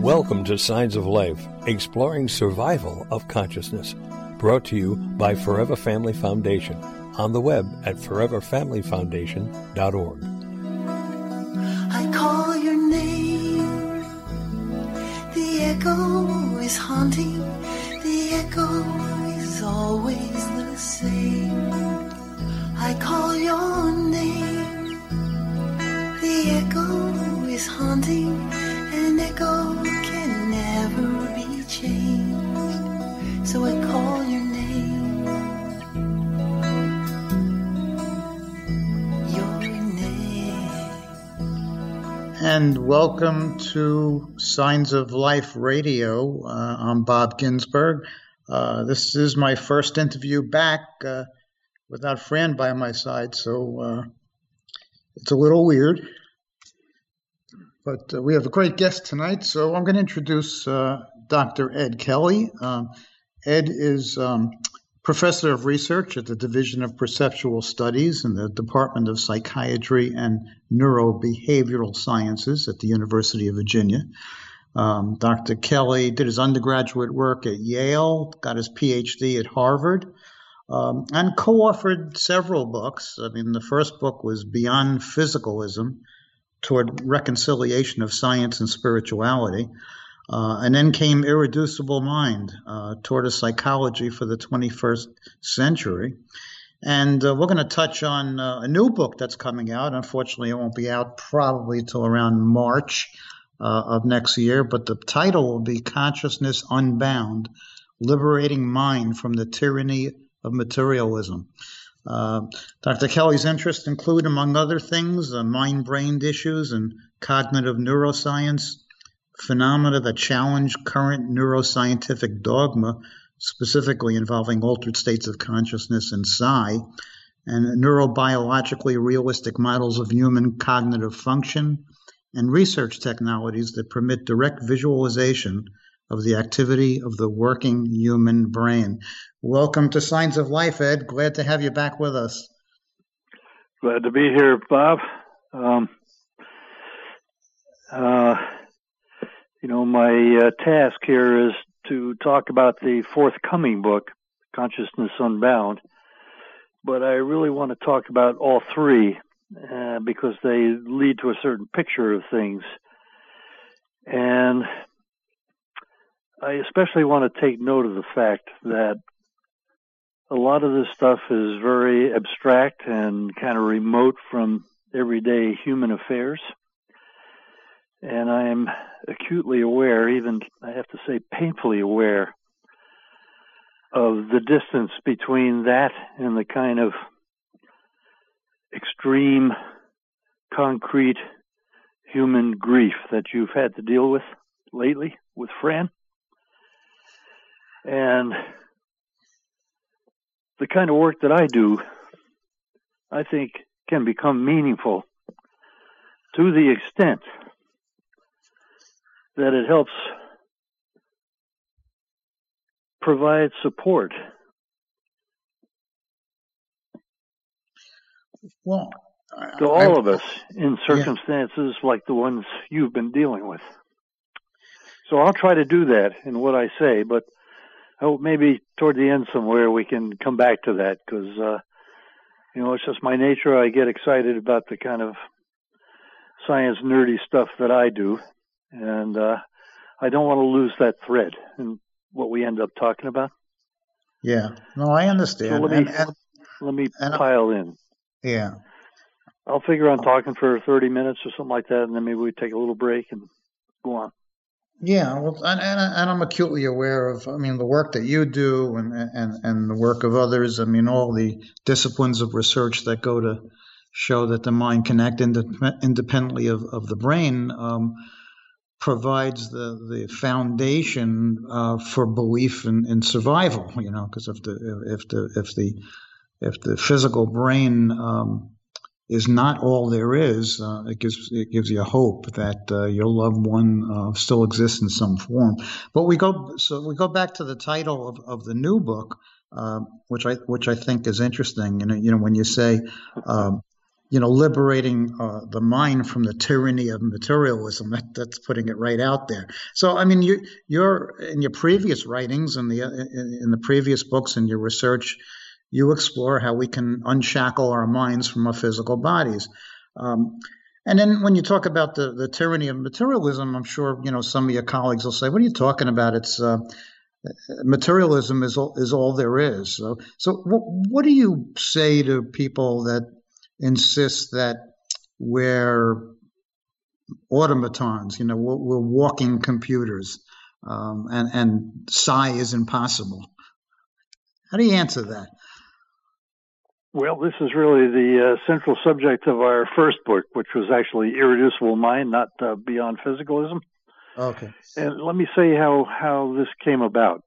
Welcome to Signs of Life, exploring survival of consciousness. Brought to you by Forever Family Foundation, on the web at foreverfamilyfoundation.org. I call your name, the echo is haunting, the echo is always the same. I call your name, the echo is haunting, an echo can never be changed, so I call your name, your name. And welcome to Signs of Life Radio. I'm Bob Ginsberg. This is my first interview back without Fran by my side, so it's a little weird. But we have a great guest tonight, so I'm going to introduce Dr. Ed Kelly. Ed is professor of research at the Division of Perceptual Studies in the Department of Psychiatry and Neurobehavioral Sciences at the University of Virginia. Dr. Kelly did his undergraduate work at Yale, got his PhD at Harvard, and co-authored several books. I mean, the first book was Beyond Physicalism, Toward Reconciliation of Science and Spirituality. And then came Irreducible Mind, Toward a Psychology for the 21st Century. And we're going to touch on a new book that's coming out. Unfortunately, it won't be out probably till around March of next year, but the title will be Consciousness Unbound, Liberating Mind from the Tyranny of Materialism. Dr. Kelly's interests include, among other things, mind-brain issues and cognitive neuroscience, phenomena that challenge current neuroscientific dogma, specifically involving altered states of consciousness and psi, and neurobiologically realistic models of human cognitive function, and research technologies that permit direct visualization of the activity of the working human brain. Welcome to Signs of Life, Ed. Glad to have you back with us. Glad to be here, Bob. My task here is to talk about the forthcoming book, Consciousness Unbound, but I really want to talk about all three because they lead to a certain picture of things. And I especially want to take note of the fact that a lot of this stuff is very abstract and kind of remote from everyday human affairs. And I am acutely aware, even I have to say painfully aware, of the distance between that and the kind of extreme, concrete human grief that you've had to deal with lately with Fran. And the kind of work that I do, I think, can become meaningful to the extent that it helps provide support. Well, to all of us in circumstances like the ones you've been dealing with. So I'll try to do that in what I say, but I hope maybe toward the end somewhere we can come back to that because, it's just my nature. I get excited about the kind of science nerdy stuff that I do. And I don't want to lose that thread in what we end up talking about. Yeah. No, I understand. So let me pile in. Yeah. I'll figure on talking for 30 minutes or something like that, and then maybe we take a little break and go on. Yeah, well, and I'm acutely aware of, the work that you do and the work of others. All the disciplines of research that go to show that the mind can act independently of the brain provides the foundation for belief in survival. Because if the physical brain is not all there is, it gives you hope that your loved one still exists in some form. But we go back to the title of the new book, which I think is interesting. When you say liberating the mind from the tyranny of materialism. That's putting it right out there. So, I mean, you're in your previous writings and in the previous books and your research, you explore how we can unshackle our minds from our physical bodies. And then when you talk about the tyranny of materialism, I'm sure some of your colleagues will say, "What are you talking about? It's materialism is all there is." So what do you say to people that insist that we're automatons, we're walking computers, and psi is impossible? How do you answer that? Well, this is really the central subject of our first book, which was actually Irreducible Mind, not Beyond Physicalism. Okay. And let me say how this came about.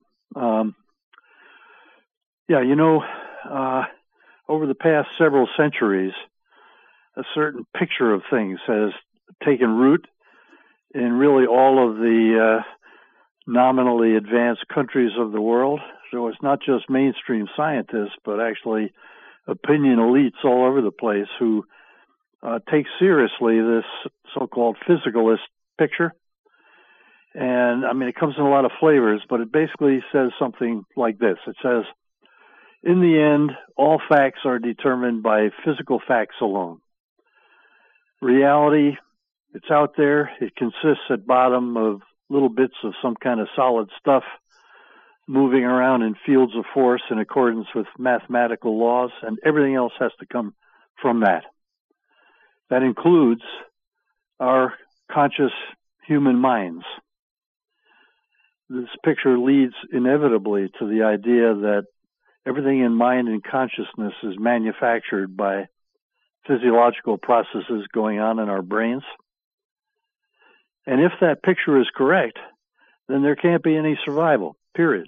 Over the past several centuries, a certain picture of things has taken root in really all of the nominally advanced countries of the world. So it's not just mainstream scientists, but actually opinion elites all over the place who take seriously this so-called physicalist picture. And I mean, it comes in a lot of flavors, but it basically says something like this. It says, in the end, all facts are determined by physical facts alone. Reality, it's out there. It consists at bottom of little bits of some kind of solid stuff moving around in fields of force in accordance with mathematical laws, and everything else has to come from that. That includes our conscious human minds. This picture leads inevitably to the idea that everything in mind and consciousness is manufactured by physiological processes going on in our brains. And if that picture is correct, then there can't be any survival, period.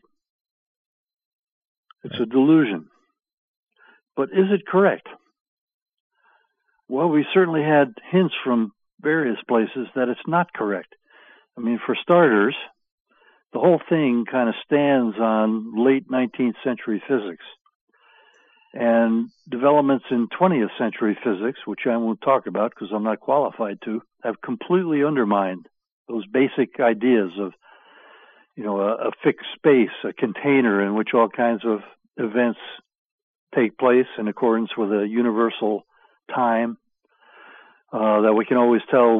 It's a delusion. But is it correct? Well, we certainly had hints from various places that it's not correct. I mean, for starters, the whole thing kind of stands on late 19th century physics. And developments in 20th century physics, which I won't talk about because I'm not qualified to, have completely undermined those basic ideas of, a fixed space, a container in which all kinds of events take place in accordance with a universal time, that we can always tell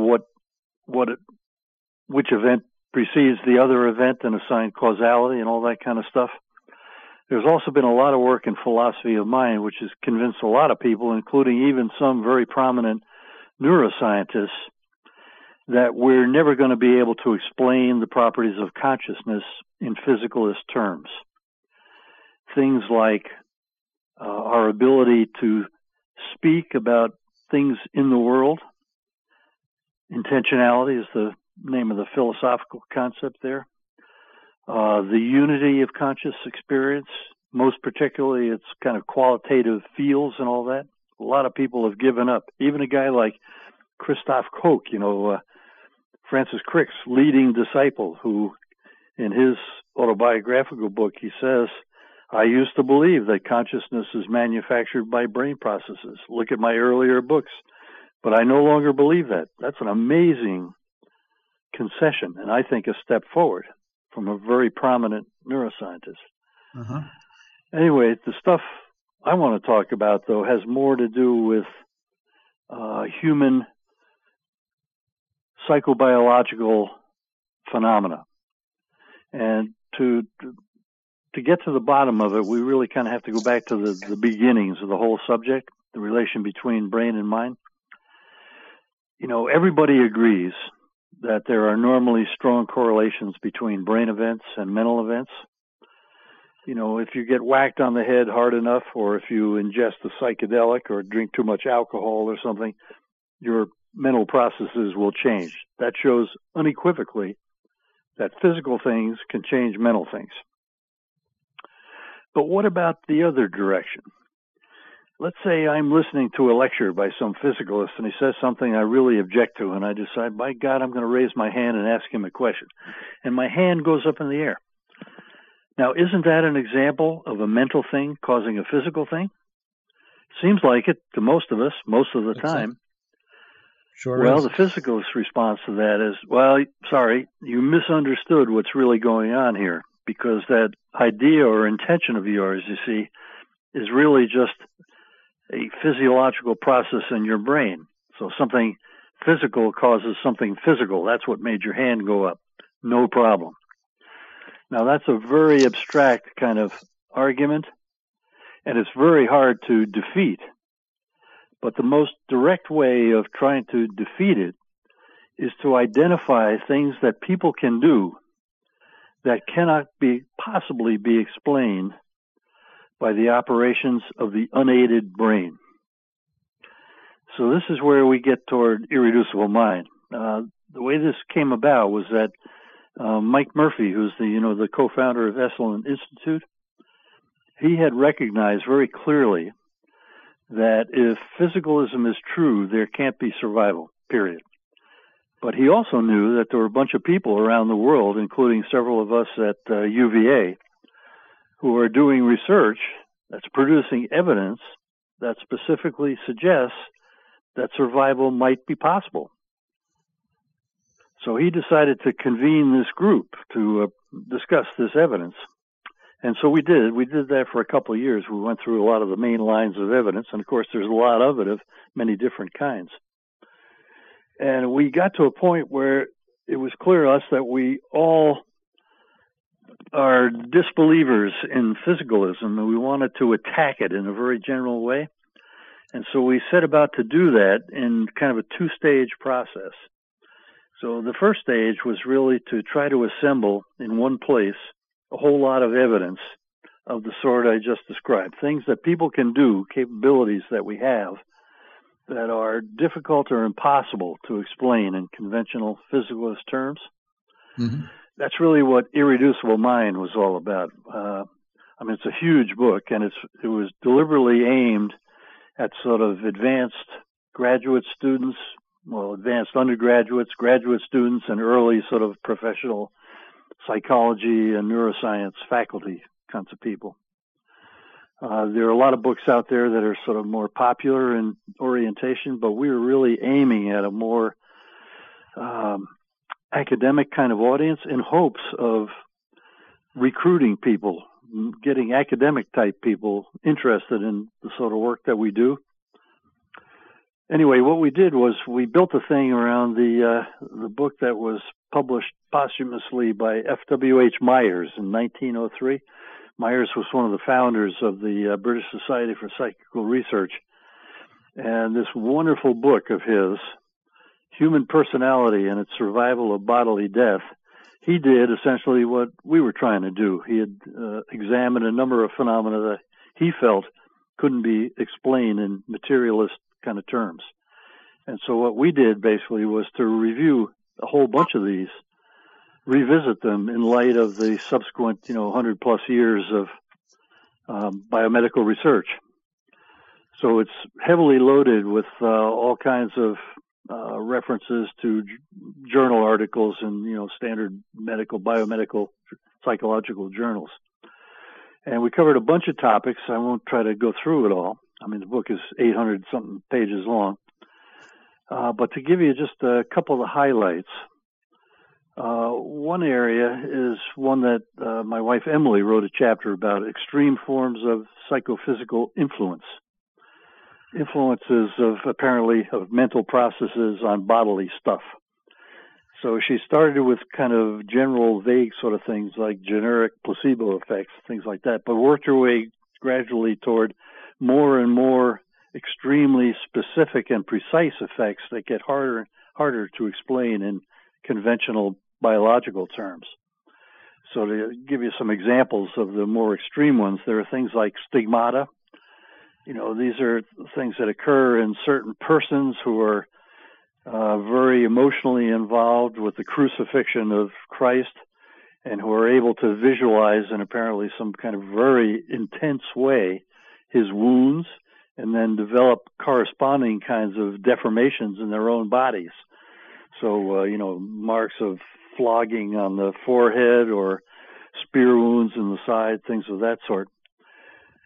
which event precedes the other event and assign causality and all that kind of stuff. There's also been a lot of work in philosophy of mind, which has convinced a lot of people, including even some very prominent neuroscientists, that we're never going to be able to explain the properties of consciousness in physicalist terms. Things like our ability to speak about things in the world. Intentionality is the name of the philosophical concept there. The unity of conscious experience, most particularly its kind of qualitative feels and all that. A lot of people have given up. Even a guy like Christoph Koch, Francis Crick's leading disciple, who in his autobiographical book, he says, I used to believe that consciousness is manufactured by brain processes. Look at my earlier books. But I no longer believe that. That's an amazing concession, and I think a step forward from a very prominent neuroscientist. Uh-huh. Anyway, the stuff I want to talk about, though, has more to do with human psychobiological phenomena. And to get to the bottom of it, we really kind of have to go back to the beginnings of the whole subject, the relation between brain and mind. Everybody agrees that there are normally strong correlations between brain events and mental events. If you get whacked on the head hard enough, or if you ingest a psychedelic or drink too much alcohol or something, your mental processes will change. That shows unequivocally that physical things can change mental things. But what about the other direction? Let's say I'm listening to a lecture by some physicalist and he says something I really object to, and I decide, by God, I'm going to raise my hand and ask him a question. And my hand goes up in the air. Now, isn't that an example of a mental thing causing a physical thing? Seems like it to most of us, most of the time. Sure well, is. The physicalist response to that is, well, sorry, you misunderstood what's really going on here, because that idea or intention of yours, you see, is really just a physiological process in your brain. So something physical causes something physical. That's what made your hand go up. No problem. Now, that's a very abstract kind of argument, and it's very hard to defeat. But the most direct way of trying to defeat it is to identify things that people can do that cannot possibly be explained by the operations of the unaided brain. So this is where we get toward irreducible mind. The way this came about was that Mike Murphy, who's the co-founder of Esalen Institute, he had recognized very clearly that if physicalism is true, there can't be survival, period. But he also knew that there were a bunch of people around the world, including several of us at UVA, who are doing research that's producing evidence that specifically suggests that survival might be possible. So he decided to convene this group to discuss this evidence. And so we did. We did that for a couple of years. We went through a lot of the main lines of evidence, and of course there's a lot of it of many different kinds. And we got to a point where it was clear to us that we all are disbelievers in physicalism, and we wanted to attack it in a very general way. And so we set about to do that in kind of a two-stage process. So the first stage was really to try to assemble in one place a whole lot of evidence of the sort I just described, things that people can do, capabilities that we have that are difficult or impossible to explain in conventional physicalist terms. Mm-hmm. That's really what Irreducible Mind was all about. It's a huge book, and it was deliberately aimed at sort of advanced graduate students, advanced undergraduates, graduate students, and early sort of professional psychology and neuroscience faculty kinds of people. There are a lot of books out there that are sort of more popular in orientation, but we were really aiming at a more academic kind of audience in hopes of recruiting people, getting academic type people interested in the sort of work that we do. Anyway, what we did was we built a thing around the book that was published posthumously by F.W.H. Myers in 1903. Myers was one of the founders of the British Society for Psychical Research. And this wonderful book of his, Human Personality and Its Survival of Bodily Death, he did essentially what we were trying to do. He had examined a number of phenomena that he felt couldn't be explained in materialist kind of terms. And so what we did basically was to review a whole bunch of these, revisit them in light of the subsequent, 100 plus years of biomedical research. So it's heavily loaded with all kinds of references to journal articles and, standard medical, biomedical, psychological journals. And we covered a bunch of topics. I won't try to go through it all. The book is 800-something pages long. But to give you just a couple of the highlights, one area is one that my wife Emily wrote a chapter about, extreme forms of psychophysical influence. Influences of mental processes on bodily stuff. So she started with kind of general, vague sort of things like generic placebo effects, things like that, but worked her way gradually toward more and more extremely specific and precise effects that get harder to explain in conventional biological terms. So to give you some examples of the more extreme ones, there are things like stigmata. These are things that occur in certain persons who are very emotionally involved with the crucifixion of Christ and who are able to visualize in apparently some kind of very intense way his wounds and then develop corresponding kinds of deformations in their own bodies. So, marks of flogging on the forehead or spear wounds in the side, things of that sort.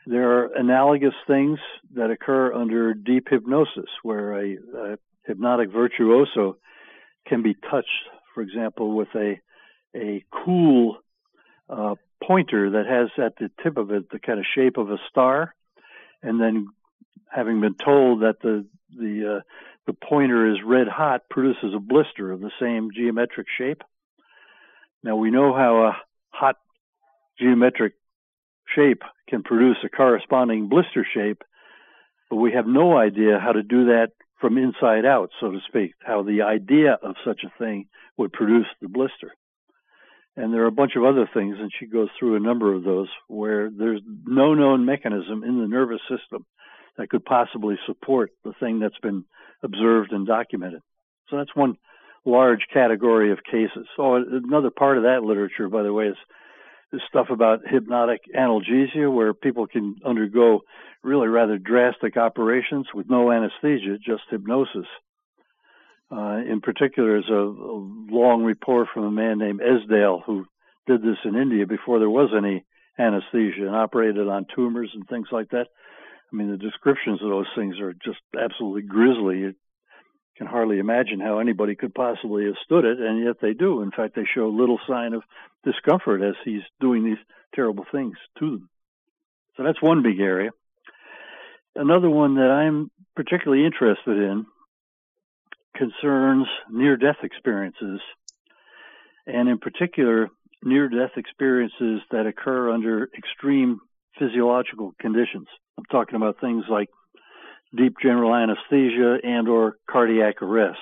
There are analogous things that occur under deep hypnosis, where a hypnotic virtuoso can be touched, for example, with a cool pointer that has at the tip of it the kind of shape of a star, and then having been told that the pointer is red hot, produces a blister of the same geometric shape. Now we know how a hot geometric shape can produce a corresponding blister shape, but we have no idea how to do that from inside out, so to speak, how the idea of such a thing would produce the blister. And there are a bunch of other things, and she goes through a number of those, where there's no known mechanism in the nervous system that could possibly support the thing that's been observed and documented. So that's one large category of cases. Oh, another part of that literature, by the way, is this stuff about hypnotic analgesia, where people can undergo really rather drastic operations with no anesthesia, just hypnosis. In particular, there's a long report from a man named Esdale who did this in India before there was any anesthesia and operated on tumors and things like that. I mean, the descriptions of those things are just absolutely grisly. You can hardly imagine how anybody could possibly have stood it, and yet they do. In fact, they show little sign of discomfort as he's doing these terrible things to them. So that's one big area. Another one that I'm particularly interested in concerns near-death experiences, and in particular, near-death experiences that occur under extreme physiological conditions. I'm talking about things like deep general anesthesia and or cardiac arrest.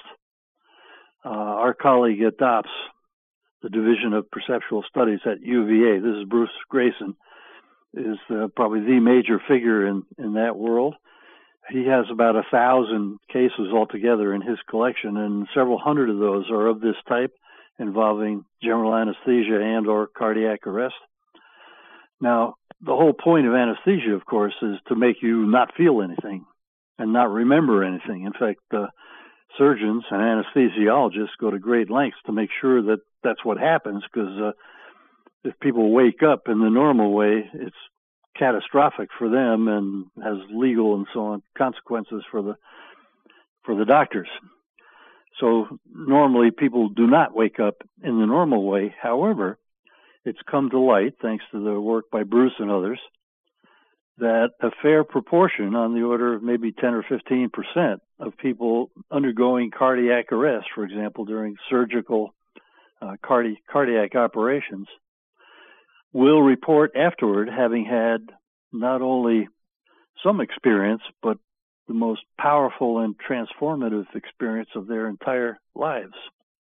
Our colleague at DOPS, the Division of Perceptual Studies at UVA, this is Bruce Grayson, is probably the major figure in that world. He has about 1,000 cases altogether in his collection, and several hundred of those are of this type, involving general anesthesia and or cardiac arrest. Now, the whole point of anesthesia, of course, is to make you not feel anything and not remember anything. In fact, surgeons and anesthesiologists go to great lengths to make sure that that's what happens, because if people wake up in the normal way, it's catastrophic for them and has legal and so on consequences for the doctors. So normally people do not wake up in the normal way. However, it's come to light, thanks to the work by Bruce and others, that a fair proportion, on the order of maybe 10 or 15% of people undergoing cardiac arrest, for example, during surgical cardiac operations, will report afterward having had not only some experience, but the most powerful and transformative experience of their entire lives.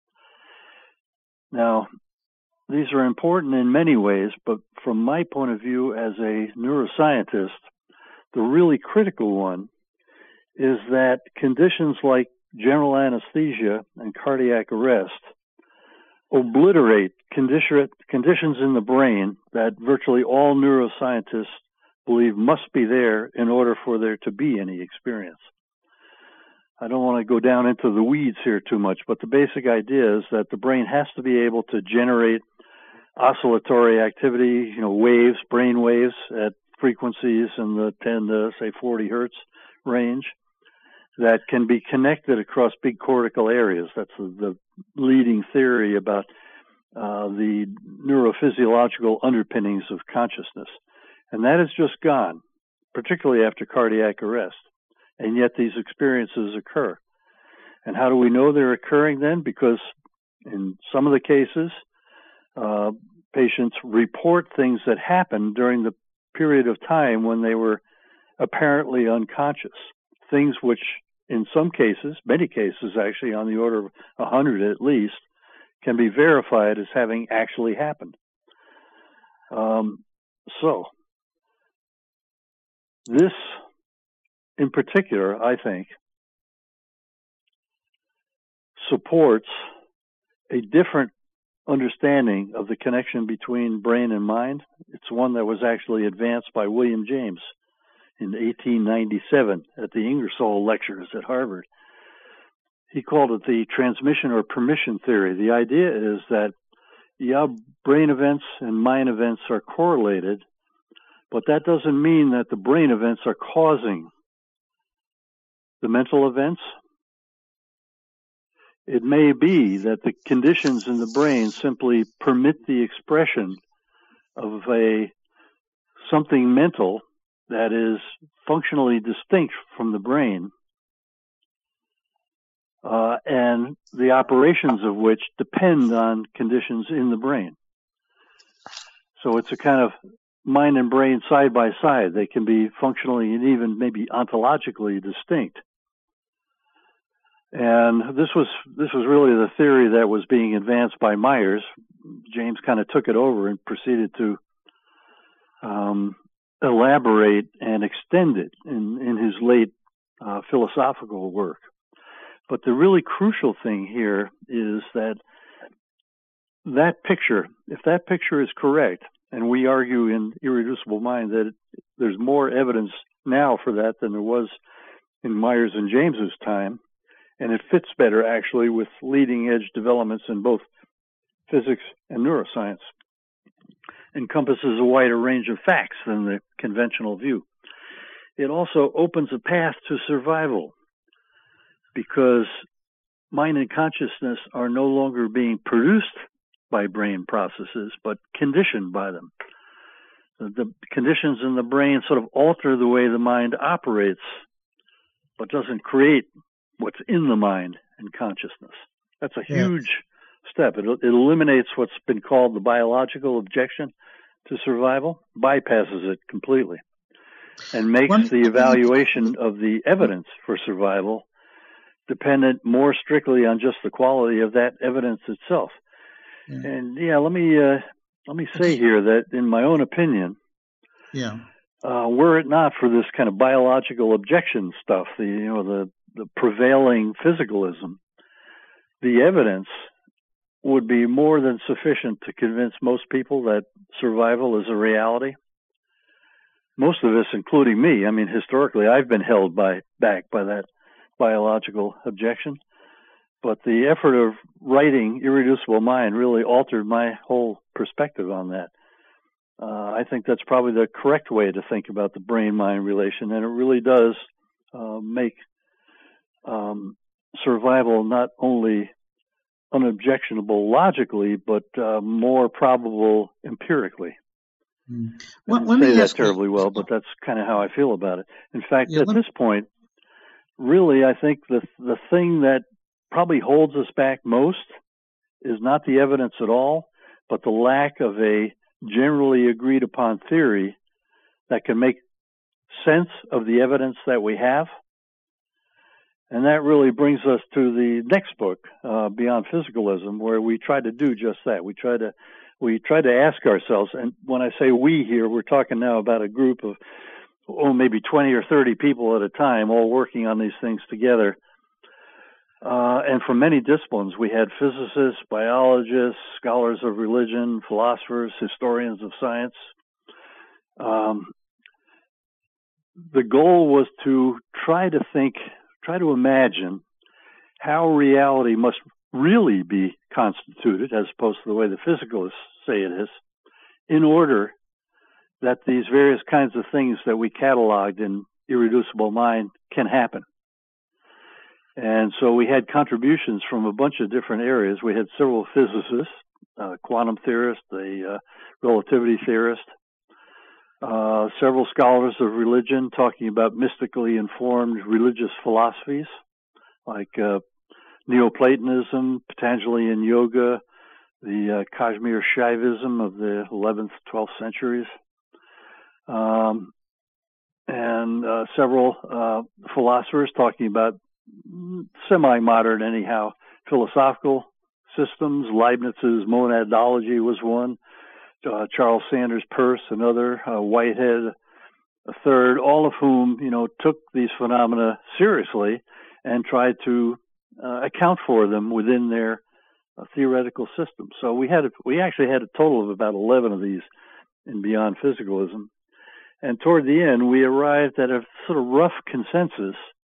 Now, these are important in many ways, but from my point of view as a neuroscientist, the really critical one is that conditions like general anesthesia and cardiac arrest obliterate conditions in the brain that virtually all neuroscientists believe must be there in order for there to be any experience. I don't want to go down into the weeds here too much, but the basic idea is that the brain has to be able to generate oscillatory activity, waves, brain waves at frequencies in the 10 to, say, 40 hertz range that can be connected across big cortical areas. That's the leading theory about the neurophysiological underpinnings of consciousness. And that is just gone, particularly after cardiac arrest. And yet these experiences occur. And how do we know they're occurring then? Because in some of the cases, patients report things that happened during the period of time when they were apparently unconscious. Things which, in some cases, many cases actually, on the order of 100 at least, can be verified as having actually happened. So, this in particular, I think, supports a different understanding of the connection between brain and mind. It's one that was actually advanced by William James in 1897 at the Ingersoll Lectures at Harvard. He called it the transmission or permission theory. The idea is that, brain events and mind events are correlated, But that doesn't mean that the brain events are causing the mental events. It may be that the conditions in the brain simply permit the expression of something mental that is functionally distinct from the brain, and the operations of which depend on conditions in the brain. So it's a kind of mind and brain side by side. They can be functionally and even maybe ontologically distinct. And this was really the theory that was being advanced by Myers. James kind of took it over and proceeded to elaborate and extend it in his late philosophical work. But the really crucial thing here is that picture, if that picture is correct, and we argue in Irreducible Mind that there's more evidence now for that than there was in Myers and James's time, and it fits better actually with leading edge developments in both physics and neuroscience, encompasses a wider range of facts than the conventional view. It also opens a path to survival, because mind and consciousness are no longer being produced by brain processes, but conditioned by them. The conditions in the brain sort of alter the way the mind operates, but doesn't create what's in the mind and consciousness. That's a huge step. It eliminates what's been called the biological objection to survival, bypasses it completely, and makes the evaluation of the evidence for survival dependent more strictly on just the quality of that evidence itself. Yeah. And let me say here that in my own opinion, were it not for this kind of biological objection stuff, the prevailing physicalism, the evidence would be more than sufficient to convince most people that survival is a reality. Most of us, including me, I mean, historically, I've been held back by that biological objection. But the effort of writing Irreducible Mind really altered my whole perspective on that. I think that's probably the correct way to think about the brain-mind relation, and it really does make survival not only unobjectionable logically, but more probable empirically. I don't say that terribly well, but that's kind of how I feel about it. In fact, at this point, really, I think the thing that probably holds us back most is not the evidence at all, but the lack of a generally agreed upon theory that can make sense of the evidence that we have. And that really brings us to the next book, Beyond Physicalism, where we try to do just that. We try to ask ourselves, and when I say we here, we're talking now about a group of maybe 20 or 30 people at a time, all working on these things together. And from many disciplines, we had physicists, biologists, scholars of religion, philosophers, historians of science. The goal was to try to imagine how reality must really be constituted, as opposed to the way the physicalists say it is, in order that these various kinds of things that we cataloged in Irreducible Mind can happen. And so we had contributions from a bunch of different areas. We had several physicists, quantum theorist, a relativity theorist, several scholars of religion talking about mystically informed religious philosophies, like Neoplatonism, Patanjalian yoga, the Kashmir Shaivism of the 11th, 12th centuries, and several philosophers talking about semi-modern, anyhow, philosophical systems. Leibniz's monadology was one. Charles Sanders Peirce, another. Whitehead, a third. All of whom, took these phenomena seriously and tried to account for them within their theoretical system. So we actually had a total of about 11 of these in Beyond Physicalism. And toward the end, we arrived at a sort of rough consensus,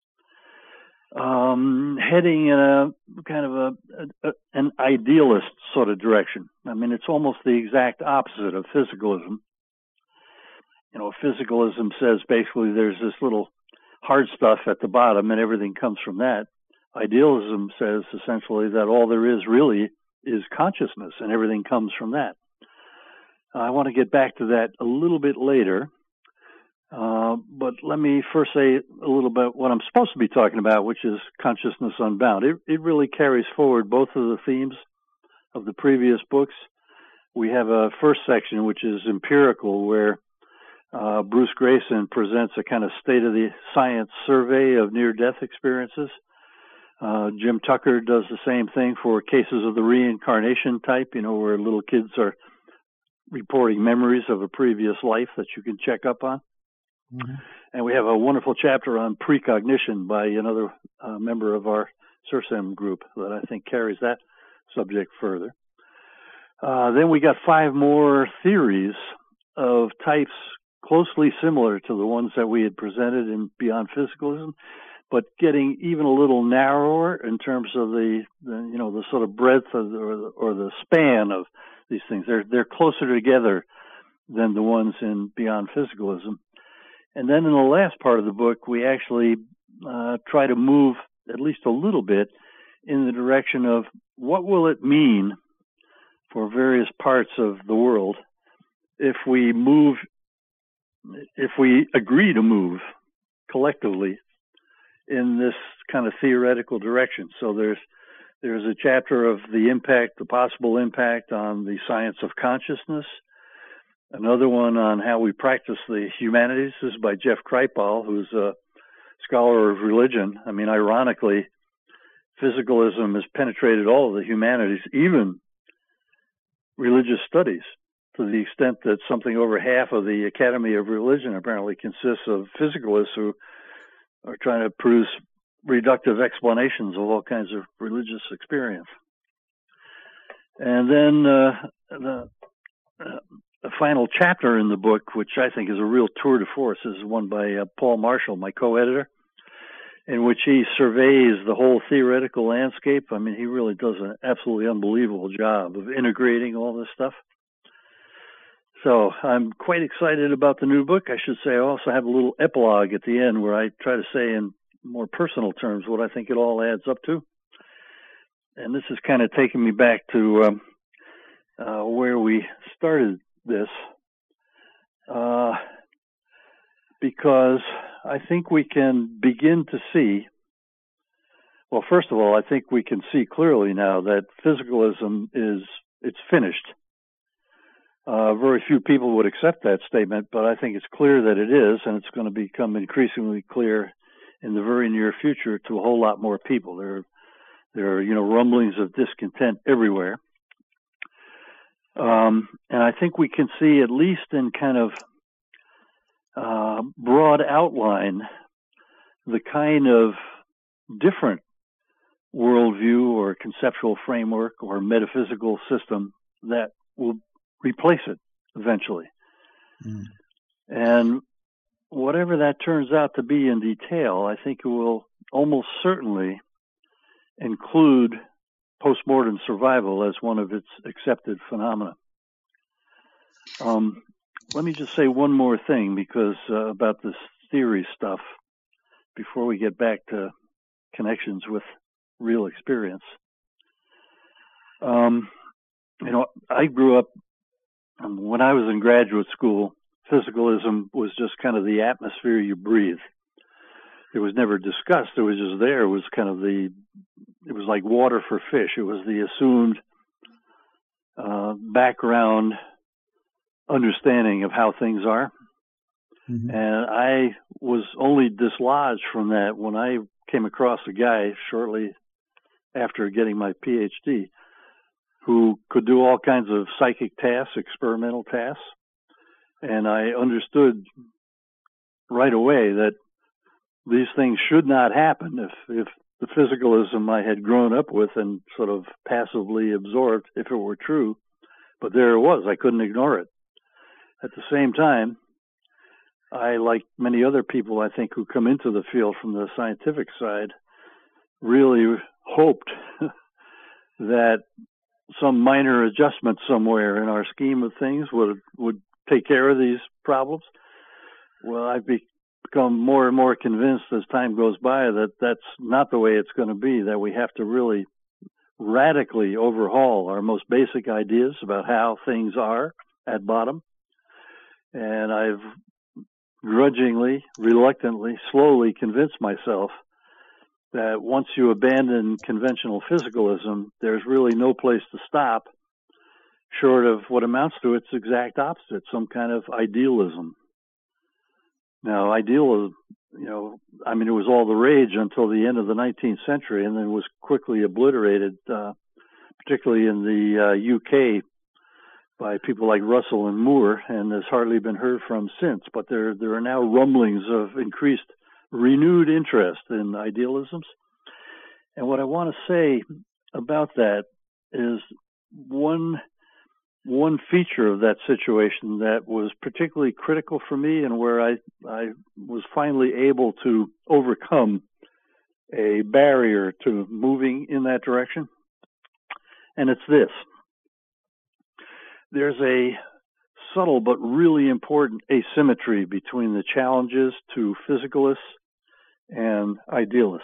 heading in a kind of an idealist sort of direction. I mean, it's almost the exact opposite of physicalism. physicalism says basically there's this little hard stuff at the bottom and everything comes from that. Idealism says essentially that all there is really is consciousness and everything comes from that. I want to get back to that a little bit later, but let me first say a little bit what I'm supposed to be talking about, which is Consciousness Unbound. It really carries forward both of the themes of the previous books. We have a first section, which is empirical, where Bruce Grayson presents a kind of state-of-the-science survey of near-death experiences. Jim Tucker does the same thing for cases of the reincarnation type, where little kids are reporting memories of a previous life that you can check up on. Mm-hmm. And we have a wonderful chapter on precognition by another member of our CERSEM group that I think carries that subject further. Then we got 5 more theories of types closely similar to the ones that we had presented in Beyond Physicalism, but getting even a little narrower in terms of the sort of breadth of or the span of these things. They're closer together than the ones in Beyond Physicalism. And then in the last part of the book, we actually try to move at least a little bit in the direction of what will it mean for various parts of the world if we agree to move collectively in this kind of theoretical direction. So there's a chapter of the possible impact on the science of consciousness. Another one on how we practice the humanities. This is by Jeff Kripal, who's a scholar of religion. I mean, ironically, physicalism has penetrated all of the humanities, even religious studies, to the extent that something over half of the Academy of Religion apparently consists of physicalists who are trying to produce reductive explanations of all kinds of religious experience. And then the final chapter in the book, which I think is a real tour de force, is one by Paul Marshall, my co-editor, in which he surveys the whole theoretical landscape. I mean, he really does an absolutely unbelievable job of integrating all this stuff. So I'm quite excited about the new book. I should say I also have a little epilogue at the end where I try to say in more personal terms what I think it all adds up to. And this is kind of taking me back to where we started this, because I think we can begin to see, well, first of all, I think we can see clearly now that physicalism it's finished. Very few people would accept that statement, but I think it's clear that it is, and it's going to become increasingly clear in the very near future to a whole lot more people. There are rumblings of discontent everywhere. And I think we can see, at least in kind of broad outline, the kind of different worldview or conceptual framework or metaphysical system that will replace it eventually. Mm. And whatever that turns out to be in detail, I think it will almost certainly include postmortem survival as one of its accepted phenomena. Let me just say one more thing because about this theory stuff before we get back to connections with real experience. I grew up, when I was in graduate school, physicalism was just kind of the atmosphere you breathe. It was never discussed. It was just there. It was kind of it was like water for fish. It was the assumed background understanding of how things are. Mm-hmm. And I was only dislodged from that when I came across a guy shortly after getting my PhD who could do all kinds of psychic tasks, experimental tasks. And I understood right away that these things should not happen if the physicalism I had grown up with and sort of passively absorbed, if it were true. But there it was. I couldn't ignore it. At the same time, I, like many other people, I think, who come into the field from the scientific side, really hoped that some minor adjustment somewhere in our scheme of things would take care of these problems. Well, I've become more and more convinced as time goes by that that's not the way it's going to be, that we have to really radically overhaul our most basic ideas about how things are at bottom. And I've grudgingly, reluctantly, slowly convinced myself that once you abandon conventional physicalism, there's really no place to stop short of what amounts to its exact opposite, some kind of idealism. Now, idealism, it was all the rage until the end of the 19th century, and then was quickly obliterated, particularly in the UK, by people like Russell and Moore, and has hardly been heard from since. But there are now rumblings of increased, renewed interest in idealisms. And what I want to say about that is one feature of that situation that was particularly critical for me, and where I was finally able to overcome a barrier to moving in that direction. And it's this. There's a subtle but really important asymmetry between the challenges to physicalists and idealists.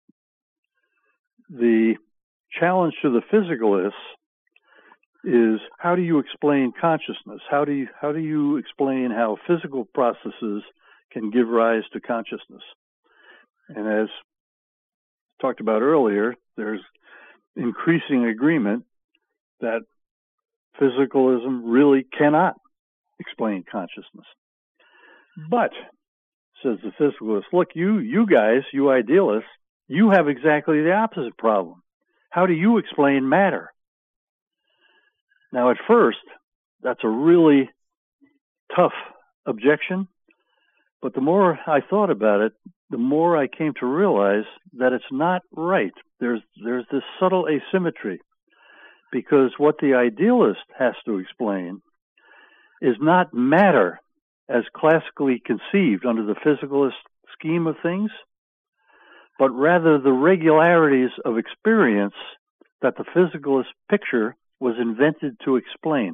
The challenge to the physicalists is, how do you explain consciousness? How do you explain how physical processes can give rise to consciousness? And as talked about earlier, there's increasing agreement that physicalism really cannot explain consciousness. But, says the physicalist, look, you guys, you idealists, you have exactly the opposite problem. How do you explain matter? Now, at first, that's a really tough objection, but the more I thought about it, the more I came to realize that it's not right. There's this subtle asymmetry, because what the idealist has to explain is not matter as classically conceived under the physicalist scheme of things, but rather the regularities of experience that the physicalist picture was invented to explain.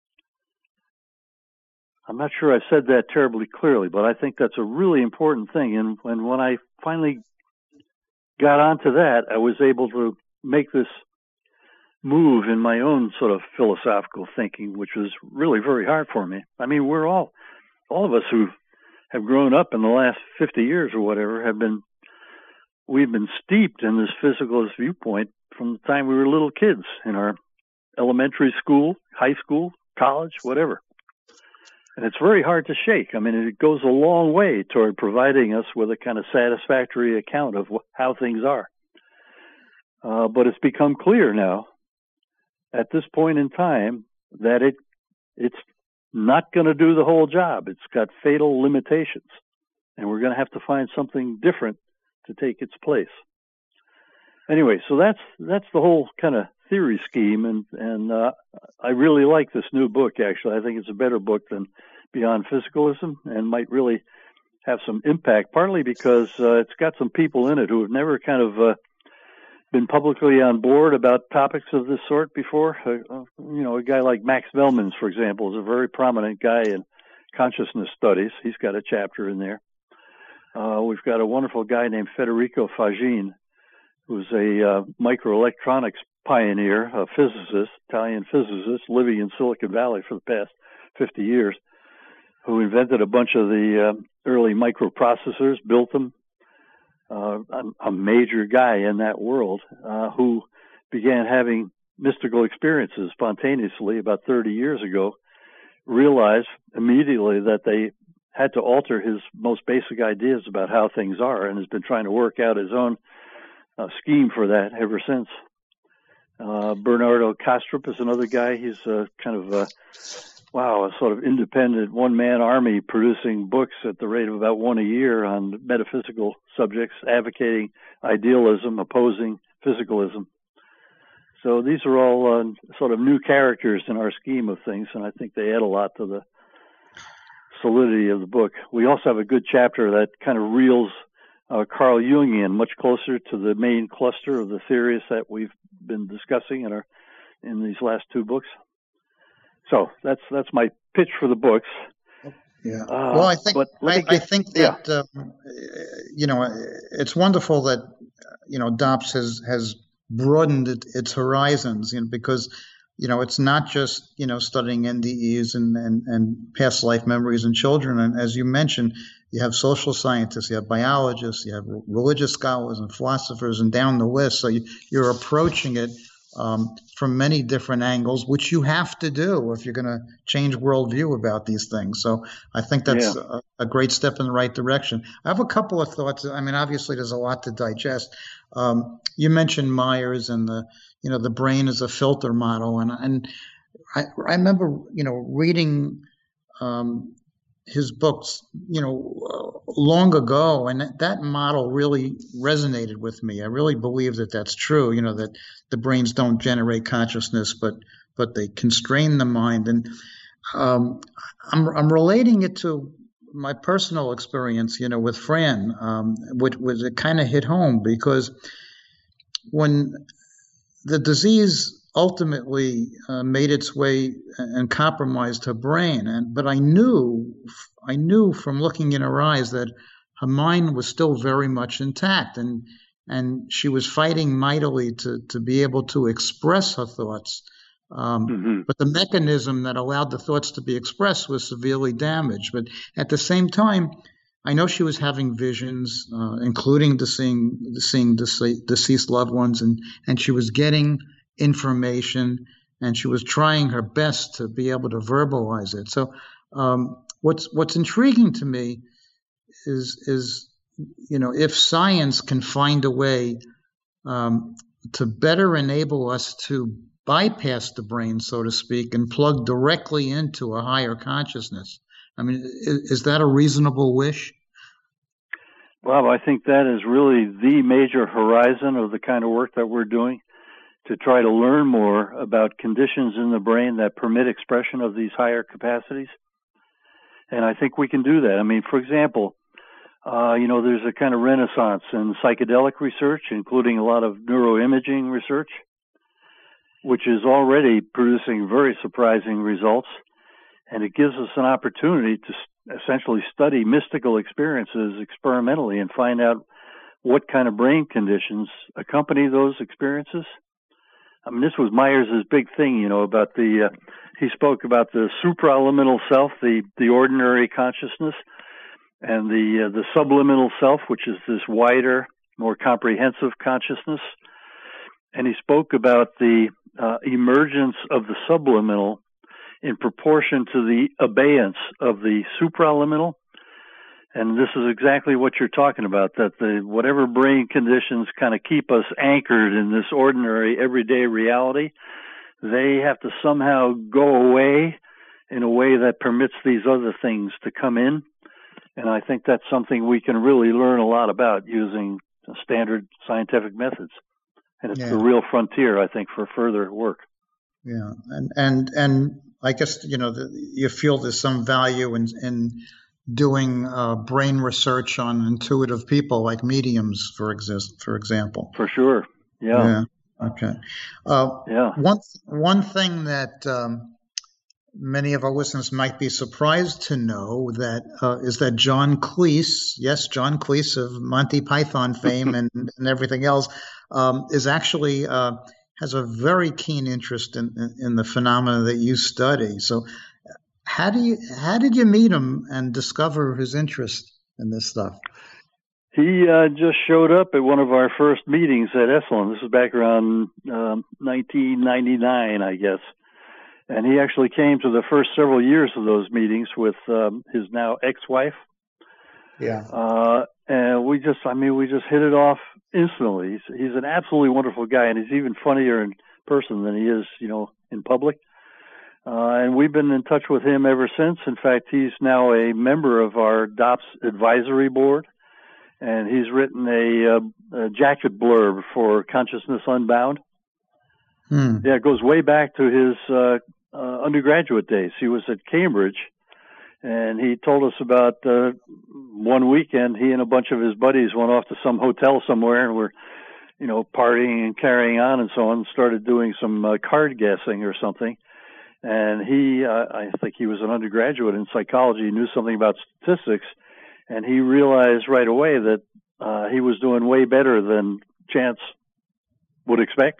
I'm not sure I said that terribly clearly, but I think that's a really important thing. And when I finally got onto that, I was able to make this move in my own sort of philosophical thinking, which was really very hard for me. I mean, we're all of us who have grown up in the last 50 years or whatever, we've been steeped in this physicalist viewpoint from the time we were little kids in our elementary school, high school, college, whatever. And it's very hard to shake. I mean, it goes a long way toward providing us with a kind of satisfactory account of how things are. But it's become clear now, at this point in time, that it's not going to do the whole job. It's got fatal limitations, and we're going to have to find something different to take its place. Anyway, so that's the whole kind of theory scheme, and I really like this new book, actually. I think it's a better book than Beyond Physicalism, and might really have some impact, partly because it's got some people in it who have never kind of been publicly on board about topics of this sort before. A guy like Max Velmans, for example, is a very prominent guy in consciousness studies. He's got a chapter in there. We've got a wonderful guy named Federico Fagin, who's a microelectronics pioneer, a physicist, Italian physicist, living in Silicon Valley for the past 50 years, who invented a bunch of the early microprocessors, built them. A major guy in that world, who began having mystical experiences spontaneously about 30 years ago, realized immediately that they had to alter his most basic ideas about how things are, and has been trying to work out his own scheme for that ever since. Bernardo Kastrup is another guy. He's a sort of independent one-man army producing books at the rate of about one a year on metaphysical subjects, advocating idealism, opposing physicalism. So these are all sort of new characters in our scheme of things, and I think they add a lot to the solidity of the book. We also have a good chapter that kind of reels Carl Jung in much closer to the main cluster of the theories that we've been discussing in these last two books. So that's my pitch for the books. Yeah. Well, I think that it's wonderful that DOPS has broadened its horizons, because it's not just studying NDEs and past life memories in children. And as you mentioned, you have social scientists, you have biologists, you have religious scholars and philosophers, and down the list. So you're approaching it from many different angles, which you have to do if you're going to change worldview about these things. So I think that's a great step in the right direction. I have a couple of thoughts. I mean, obviously, there's a lot to digest. You mentioned Myers and the brain as a filter model, and I remember reading his books long ago, and that model really resonated with me. I really believe that that's true. That the brains don't generate consciousness, but they constrain the mind. And I'm relating it to my personal experience, with Fran, which it kind of hit home, because when the disease ultimately made its way and compromised her brain, but I knew from looking in her eyes that her mind was still very much intact, and she was fighting mightily to be able to express her thoughts. But the mechanism that allowed the thoughts to be expressed was severely damaged. But at the same time, I know she was having visions, including seeing deceased loved ones, and she was getting information, and she was trying her best to be able to verbalize it. So what's intriguing to me is if science can find a way to better enable us to bypass the brain, so to speak, and plug directly into a higher consciousness. I mean, is that a reasonable wish? Well, I think that is really the major horizon of the kind of work that we're doing, to try to learn more about conditions in the brain that permit expression of these higher capacities. And I think we can do that. I mean, for example, there's a kind of renaissance in psychedelic research, including a lot of neuroimaging research, which is already producing very surprising results. And it gives us an opportunity to essentially study mystical experiences experimentally and find out what kind of brain conditions accompany those experiences. I mean, this was Myers' big thing, about he spoke about the supraliminal self, the ordinary consciousness, and the subliminal self, which is this wider, more comprehensive consciousness. And he spoke about the emergence of the subliminal in proportion to the abeyance of the supraliminal. And this is exactly what you're talking about, that whatever brain conditions kind of keep us anchored in this ordinary, everyday reality, they have to somehow go away in a way that permits these other things to come in. And I think that's something we can really learn a lot about using standard scientific methods. And it's the real frontier, I think, for further work. Yeah, and I guess you feel there's some value in doing brain research on intuitive people like mediums, for example. For sure. Yeah. Okay. One thing that many of our listeners might be surprised to know is that John Cleese of Monty Python fame and everything else, is actually has a very keen interest in the phenomena that you study. So how did you meet him and discover his interest in this stuff? He just showed up at one of our first meetings at Esalen. This was back around 1999, I guess. And he actually came to the first several years of those meetings with his now ex-wife. Yeah. And we just hit it off instantly. He's an absolutely wonderful guy, and he's even funnier in person than he is, in public. And we've been in touch with him ever since. In fact, he's now a member of our DOPS advisory board, and he's written a jacket blurb for Consciousness Unbound. Yeah, it goes way back to his undergraduate days. He was at Cambridge, and he told us about one weekend he and a bunch of his buddies went off to some hotel somewhere and were, partying and carrying on and so on, and started doing some card guessing or something. And I think he was an undergraduate in psychology, knew something about statistics, and he realized right away that he was doing way better than chance would expect.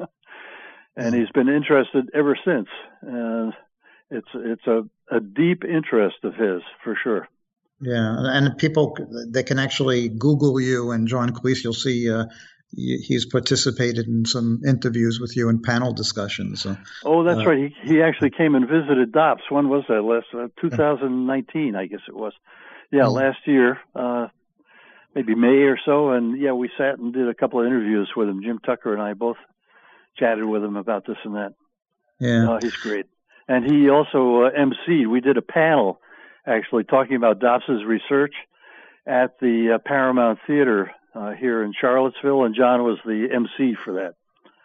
And he's been interested ever since. And it's a deep interest of his, for sure. Yeah, and people, they can actually Google you and John Cleese. You'll see he's participated in some interviews with you and panel discussions. So, that's right. He actually came and visited DOPS. When was that? Last 2019, I guess it was. Yeah, last year, maybe May or so. And yeah, we sat and did a couple of interviews with him. Jim Tucker and I both chatted with him about this and that. Yeah, he's great. And he also emceed. We did a panel actually talking about DOPS's research at the Paramount Theater here in Charlottesville, and John was the MC for that.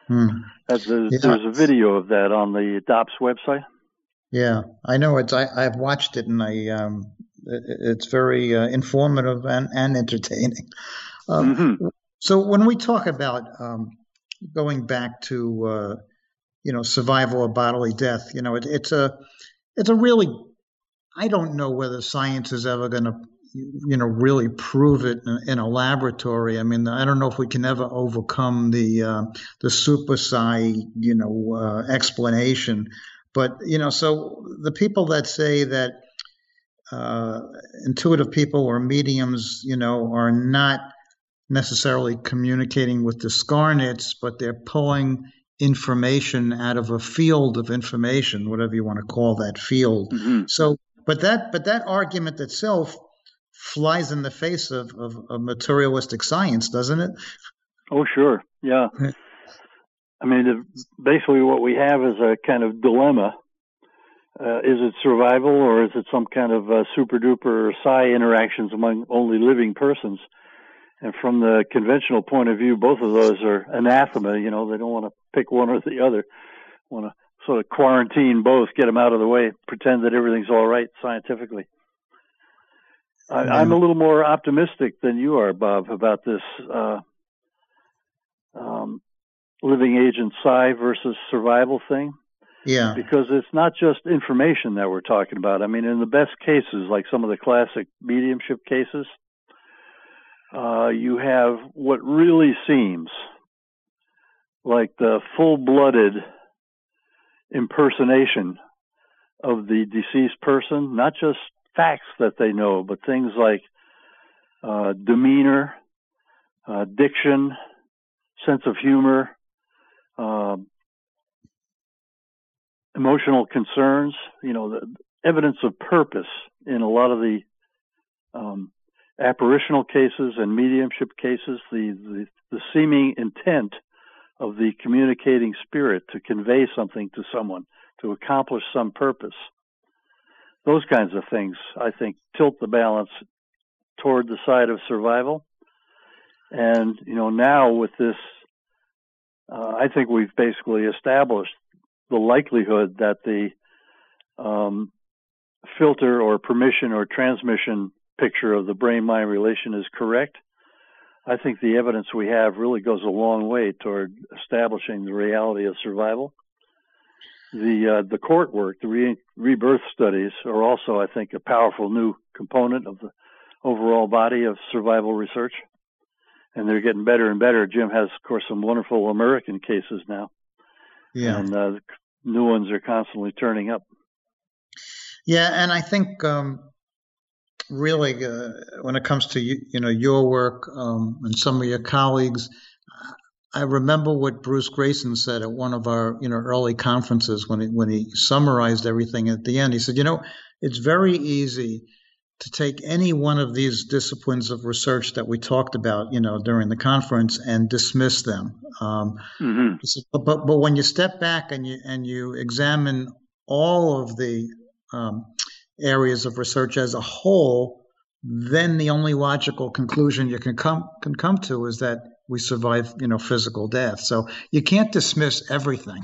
There's a video of that on the DOPS website. Yeah, I know I've watched it, and it's very informative and entertaining. So when we talk about going back to survival or bodily death, it's a really, I don't know whether science is ever going to really prove it in a laboratory. I mean, I don't know if we can ever overcome the super psi explanation. But so the people that say that intuitive people or mediums, are not necessarily communicating with the Scarnets, but they're pulling information out of a field of information, whatever you want to call that field. So, but that argument itself flies in the face of materialistic science, doesn't it? Oh, sure. Yeah. I mean, basically what we have is a kind of dilemma. Is it survival, or is it some kind of super-duper psi interactions among only living persons? And from the conventional point of view, both of those are anathema. They don't want to pick one or the other. Want to sort of quarantine both, get them out of the way, pretend that everything's all right scientifically. I'm a little more optimistic than you are, Bob, about this living agent psi versus survival thing. Yeah. Because it's not just information that we're talking about. I mean, in the best cases, like some of the classic mediumship cases, you have what really seems like the full-blooded impersonation of the deceased person, not just facts that they know, but things like demeanor, diction, sense of humor, emotional concerns, the evidence of purpose in a lot of the apparitional cases and mediumship cases, the seeming intent of the communicating spirit to convey something to someone, to accomplish some purpose. Those kinds of things, I think, tilt the balance toward the side of survival. And, now with this, I think we've basically established the likelihood that the filter or permission or transmission picture of the brain-mind relation is correct. I think the evidence we have really goes a long way toward establishing the reality of survival. The court work, the rebirth studies, are also, I think, a powerful new component of the overall body of survival research. And they're getting better and better. Jim has, of course, some wonderful American cases now. Yeah. And new ones are constantly turning up. Yeah, and I think really when it comes to your work and some of your colleagues, I remember what Bruce Grayson said at one of our early conferences when he summarized everything at the end. He said, it's very easy to take any one of these disciplines of research that we talked about, during the conference and dismiss them. But when you step back and you examine all of the areas of research as a whole, then the only logical conclusion you can come to is that we survive, physical death. So you can't dismiss everything,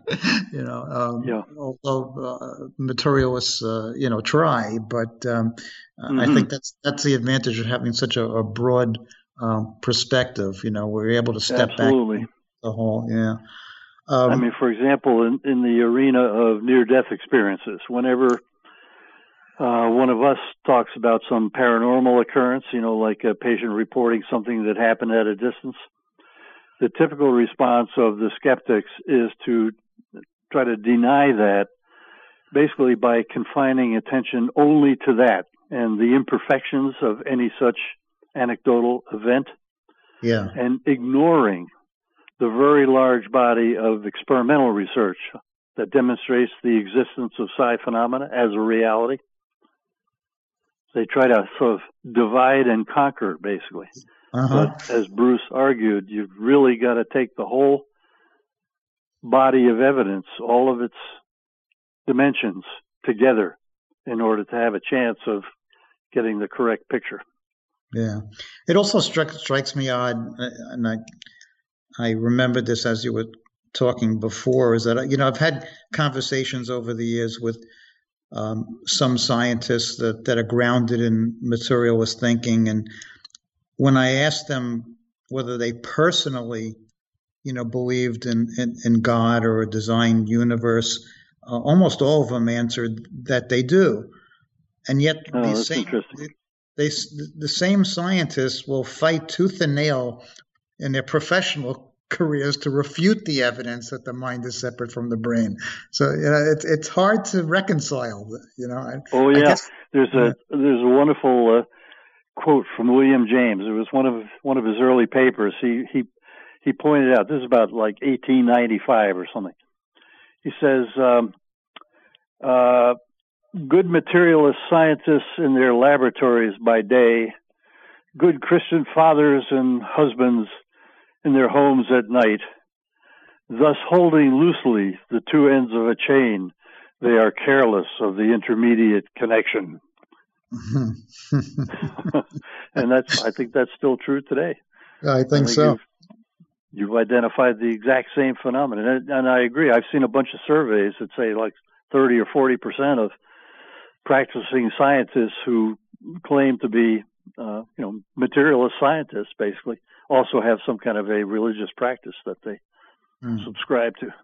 although materialists, try. But I think that's the advantage of having such a broad perspective. We're able to step back the whole. Yeah. I mean, for example, in the arena of near-death experiences, whenever one of us talks about some paranormal occurrence, like a patient reporting something that happened at a distance, the typical response of the skeptics is to try to deny that, basically by confining attention only to that and the imperfections of any such anecdotal event, and ignoring the very large body of experimental research that demonstrates the existence of psi phenomena as a reality. They try to sort of divide and conquer, basically. But as Bruce argued, you've really got to take the whole body of evidence, all of its dimensions together in order to have a chance of getting the correct picture. Yeah. It also strikes me odd, and I remember this as you were talking before, is that, I've had conversations over the years with some scientists that are grounded in materialist thinking. And when I asked them whether they personally, believed in God or a designed universe, almost all of them answered that they do. And yet the same scientists will fight tooth and nail in their professional careers to refute the evidence that the mind is separate from the brain. So it's hard to reconcile. There's a wonderful quote from William James. It was one of his early papers. He pointed out, this is about like 1895 or something. He says, good materialist scientists in their laboratories by day, good Christian fathers and husbands in their homes at night, thus holding loosely the two ends of a chain, they are careless of the intermediate connection. And I think that's still true today. I think so. You've identified the exact same phenomenon. And I agree. I've seen a bunch of surveys that say like 30 or 40% of practicing scientists who claim to be, materialist scientists, basically, also have some kind of a religious practice that they subscribe to.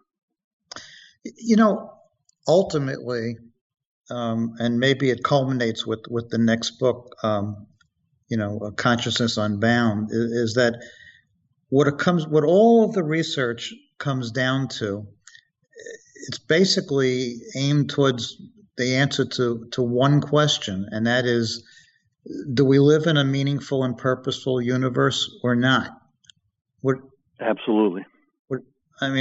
Ultimately, and maybe it culminates with the next book, Consciousness Unbound, is that what all of the research comes down to, it's basically aimed towards the answer to one question, and that is, do we live in a meaningful and purposeful universe or not? Absolutely. I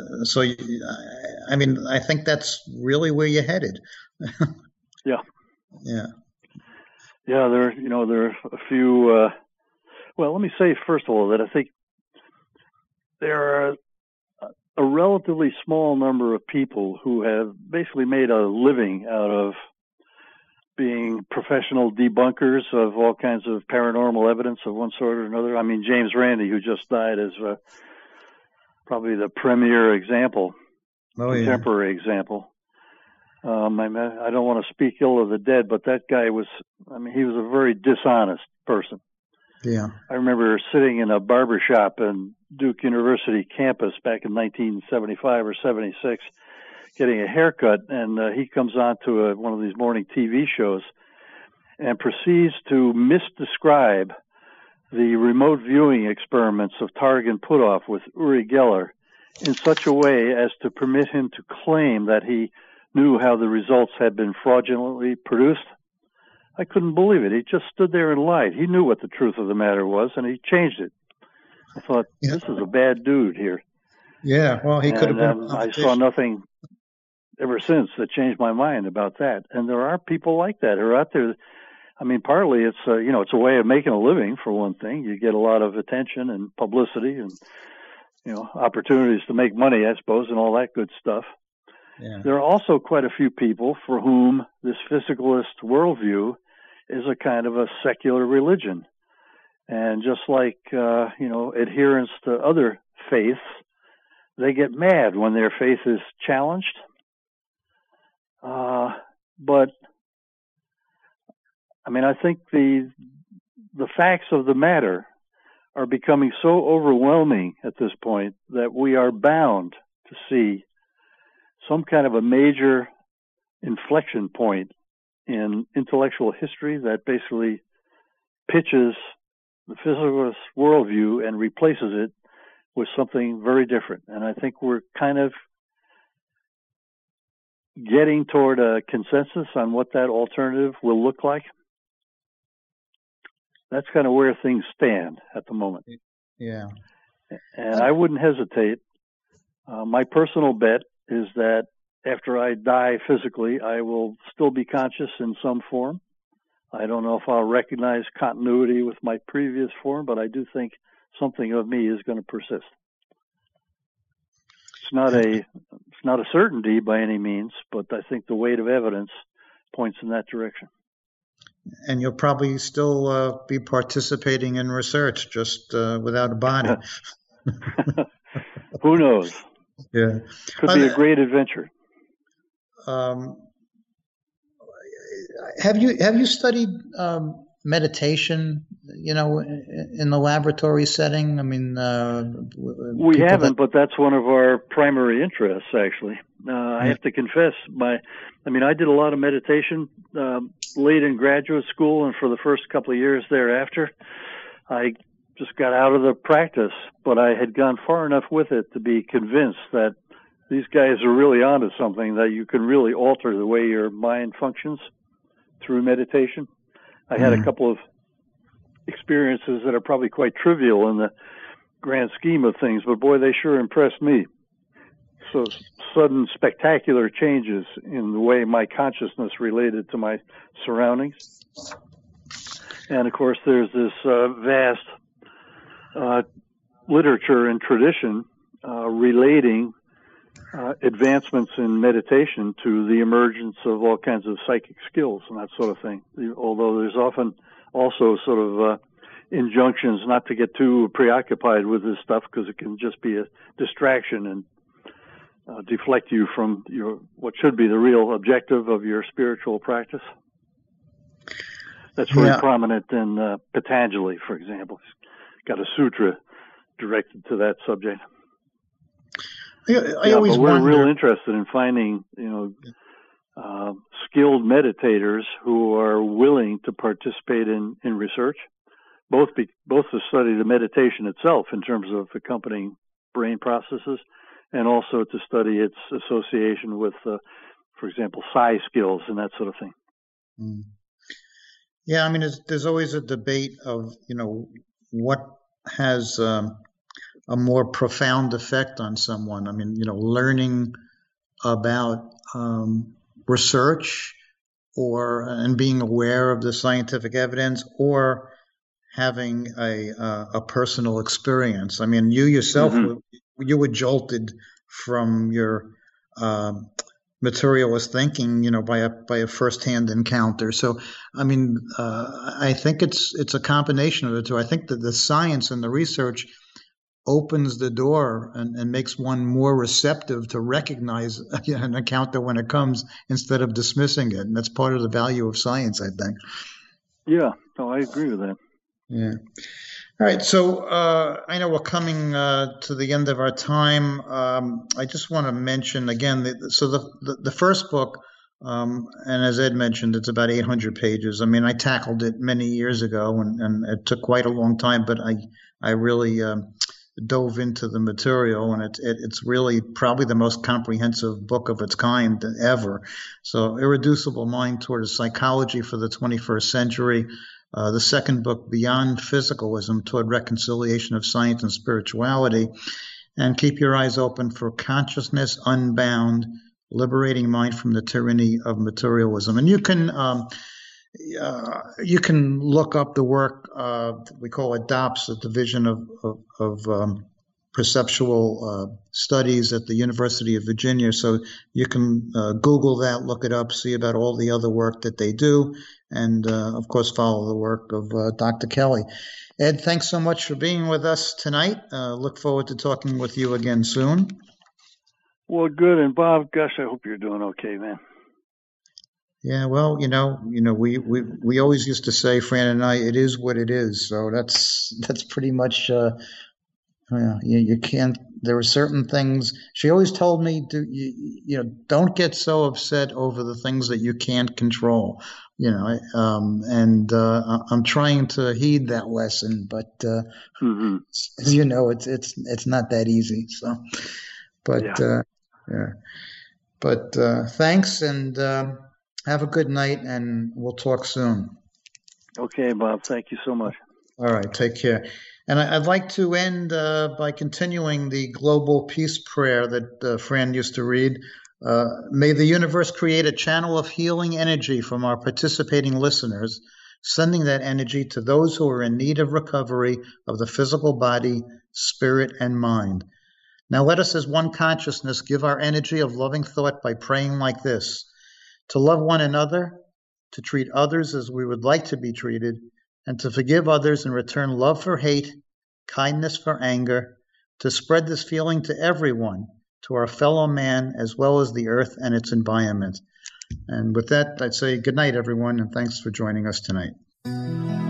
think that's really where you're headed. Yeah. Yeah. Yeah, there are a few, let me say, first of all, that I think there are a relatively small number of people who have basically made a living out of being professional debunkers of all kinds of paranormal evidence of one sort or another. I mean, James Randi, who just died, is probably the premier example, contemporary example. I don't want to speak ill of the dead, but that guy he was a very dishonest person. Yeah. I remember sitting in a barber shop in Duke University campus back in 1975 or 76, getting a haircut, and he comes on to one of these morning TV shows and proceeds to misdescribe the remote viewing experiments of Targ and Puthoff with Uri Geller in such a way as to permit him to claim that he knew how the results had been fraudulently produced. I couldn't believe it. He just stood there and lied. He knew what the truth of the matter was, and he changed it. I thought, this is a bad dude here. Yeah, well, he could have been. I saw nothing ever since that changed my mind about that. And there are people like that who are out there. I mean, partly it's it's a way of making a living, for one thing. You get a lot of attention and publicity and opportunities to make money, I suppose, and all that good stuff. Yeah. There are also quite a few people for whom this physicalist worldview is a kind of a secular religion. And just like, adherence to other faiths, they get mad when their faith is challenged. But, I think the facts of the matter are becoming so overwhelming at this point that we are bound to see some kind of a major inflection point in intellectual history that basically pitches the physicalist worldview and replaces it with something very different. And I think we're kind of getting toward a consensus on what that alternative will look like. That's kind of where things stand at the moment. Yeah. And I wouldn't hesitate. My personal bet is that after I die physically, I will still be conscious in some form. I don't know if I'll recognize continuity with my previous form, but I do think something of me is going to persist. It's not a certainty by any means, but I think the weight of evidence points in that direction. And you'll probably still be participating in research, just without a body. Who knows? Yeah, could be a great adventure. Have you studied meditation? You know, in the laboratory setting. I mean, we haven't, but that's one of our primary interests. Actually, I have to confess, I did a lot of meditation late in graduate school, and for the first couple of years thereafter, I just got out of the practice. But I had gone far enough with it to be convinced that these guys are really onto something, that you can really alter the way your mind functions through meditation. I had a couple of experiences that are probably quite trivial in the grand scheme of things, but boy, they sure impressed me. So sudden spectacular changes in the way my consciousness related to my surroundings. And of course, there's this vast literature and tradition relating advancements in meditation to the emergence of all kinds of psychic skills and that sort of thing. Although there's often also sort of injunctions not to get too preoccupied with this stuff, because it can just be a distraction and deflect you from what should be the real objective of your spiritual practice. That's very prominent in Patanjali, for example. He's got a sutra directed to that subject. I always but we're wonder, real interested in finding, skilled meditators who are willing to participate in research, both to study the meditation itself in terms of accompanying brain processes, and also to study its association with, for example, psi skills and that sort of thing. Mm. Yeah, I mean, there's always a debate of, what has a more profound effect on someone. I mean, learning about research and being aware of the scientific evidence, or having a personal experience. I mean, you yourself, you were jolted from your materialist thinking, by a firsthand encounter. So, I mean, I think it's a combination of the two. I think that the science and the research opens the door and makes one more receptive to recognize an encounter when it comes, instead of dismissing it. And that's part of the value of science, I think. Yeah, no, I agree with that. Yeah. All right. So I know we're coming to the end of our time. I just want to mention again, the first book, and as Ed mentioned, it's about 800 pages. I mean, I tackled it many years ago, and it took quite a long time, but I really dove into the material, and it's really probably the most comprehensive book of its kind ever. So, Irreducible Mind Toward a Psychology for the 21st Century. The second book, Beyond Physicalism, Toward Reconciliation of Science and Spirituality. And Keep Your Eyes Open for Consciousness Unbound, Liberating Mind from the Tyranny of Materialism. And you can look up the work, we call it DOPS, the Division of Perceptual Studies at the University of Virginia. So you can Google that, look it up, see about all the other work that they do, and of course follow the work of Dr. Kelly. Ed, thanks so much for being with us tonight. Look forward to talking with you again soon. Well, good. And Bob, gosh, I hope you're doing okay, man. Yeah, well, we always used to say, Fran and I, it is what it is. So that's pretty much, you can't there were certain things she always told me, don't get so upset over the things that you can't control, and I'm trying to heed that lesson, but as you know, it's not that easy. So, but thanks, and have a good night, and we'll talk soon. Okay, Bob. Thank you so much. All right. Take care. And I'd like to end by continuing the global peace prayer that Fran used to read. May the universe create a channel of healing energy from our participating listeners, sending that energy to those who are in need of recovery of the physical body, spirit, and mind. Now let us as one consciousness give our energy of loving thought by praying like this: to love one another, to treat others as we would like to be treated, and to forgive others and return love for hate, kindness for anger, to spread this feeling to everyone, to our fellow man, as well as the earth and its environment. And with that, I'd say good night, everyone, and thanks for joining us tonight.